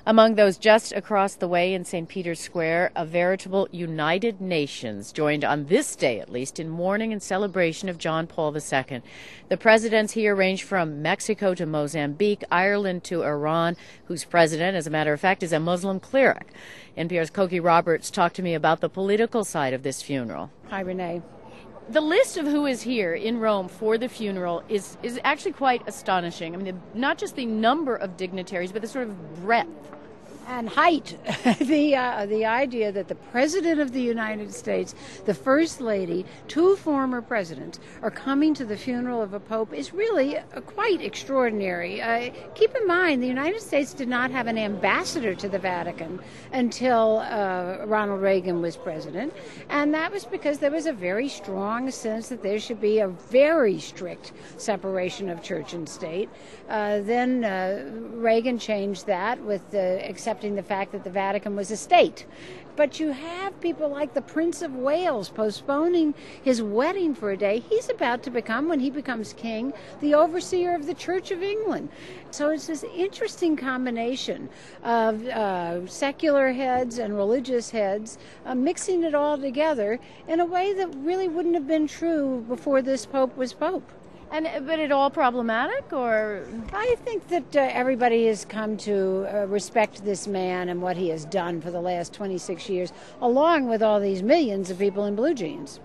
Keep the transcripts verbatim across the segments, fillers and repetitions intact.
Among those just across the way in Saint Peter's Square, a veritable United Nations joined on this day, at least, in mourning and celebration of John Paul the Second. The presidents here range from Mexico to Mozambique, Ireland to Iran, whose president, as a matter of fact, is a Muslim cleric. N P R's Cokie Roberts talked to me about the political side of this funeral. Hi, Renee. The list of who is here in Rome for the funeral is, is actually quite astonishing. I mean, the, not just the number of dignitaries, but the sort of breadth. And height. the uh, the idea that the President of the United States, the First Lady, two former presidents are coming to the funeral of a pope is really uh, quite extraordinary. Uh, keep in mind, the United States did not have an ambassador to the Vatican until uh, Ronald Reagan was president, and that was because there was a very strong sense that there should be a very strict separation of church and state. Uh, then uh, Reagan changed that with the acceptance the fact that the Vatican was a state. But you have people like the Prince of Wales postponing his wedding for a day. He's about to become, when he becomes king, the overseer of the Church of England. So it's this interesting combination of uh, secular heads and religious heads uh, mixing it all together in a way that really wouldn't have been true before this pope was pope. And but it all problematic, or? I think that uh, everybody has come to uh, respect this man and what he has done for the last twenty-six years, along with all these millions of people in blue jeans.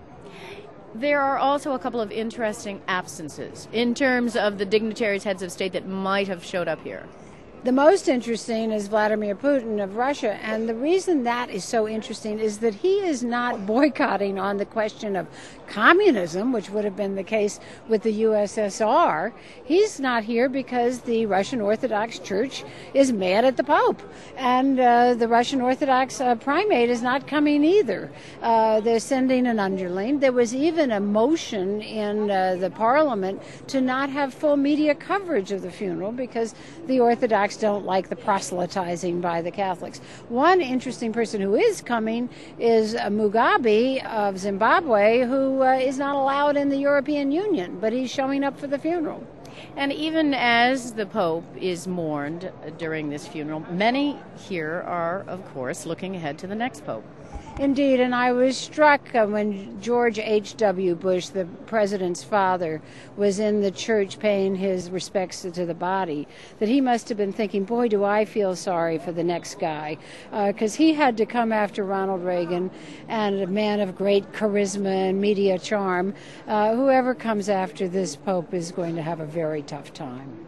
There are also a couple of interesting absences in terms of the dignitaries, heads of state that might have showed up here. The most interesting is Vladimir Putin of Russia, and the reason that is so interesting is that he is not boycotting on the question of communism, which would have been the case with the U S S R. He's not here because the Russian Orthodox Church is mad at the Pope, and uh, the Russian Orthodox uh, primate is not coming either. Uh, they're sending an underling. There was even a motion in uh, the parliament to not have full media coverage of the funeral because the Orthodox don't like the proselytizing by the Catholics. One interesting person who is coming is uh, Mugabe of Zimbabwe, who uh, is not allowed in the European Union, but he's showing up for the funeral. And even as the Pope is mourned during this funeral, many here are, of course, looking ahead to the next Pope. Indeed, and I was struck uh, when George H W. Bush, the president's father, was in the church paying his respects to the body, that he must have been thinking, boy, do I feel sorry for the next guy, because uh, he had to come after Ronald Reagan, and a man of great charisma and media charm. Uh, whoever comes after this pope is going to have a very tough time.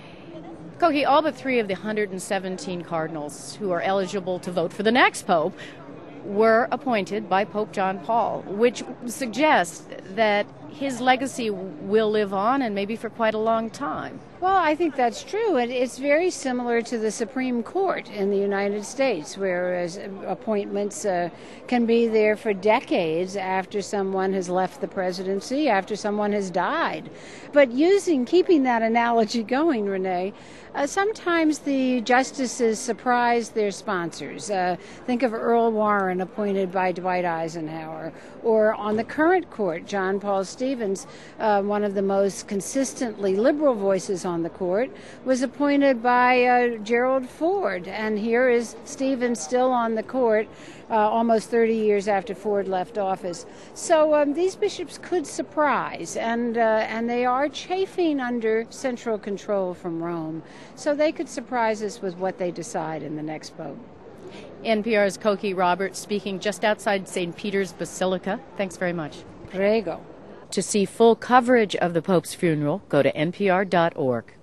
Cokie, all but three of the one hundred seventeen cardinals who are eligible to vote for the next pope were appointed by Pope John Paul, which suggests that his legacy will live on, and maybe for quite a long time. Well, I think that's true. And it's very similar to the Supreme Court in the United States, whereas appointments uh, can be there for decades after someone has left the presidency, after someone has died. But using, keeping that analogy going, Renee, uh, sometimes the justices surprise their sponsors. Uh, think of Earl Warren, appointed by Dwight Eisenhower, or on the current court, John Paul Stevens, uh, one of the most consistently liberal voices on the court, was appointed by uh, Gerald Ford, and here is Stevens still on the court uh, almost thirty years after Ford left office. So um, these bishops could surprise, and uh, and they are chafing under central control from Rome, so they could surprise us with what they decide in the next pope. N P R's Cokie Roberts speaking just outside Saint Peter's Basilica. Thanks very much. Prego. To see full coverage of the Pope's funeral, go to N P R dot org.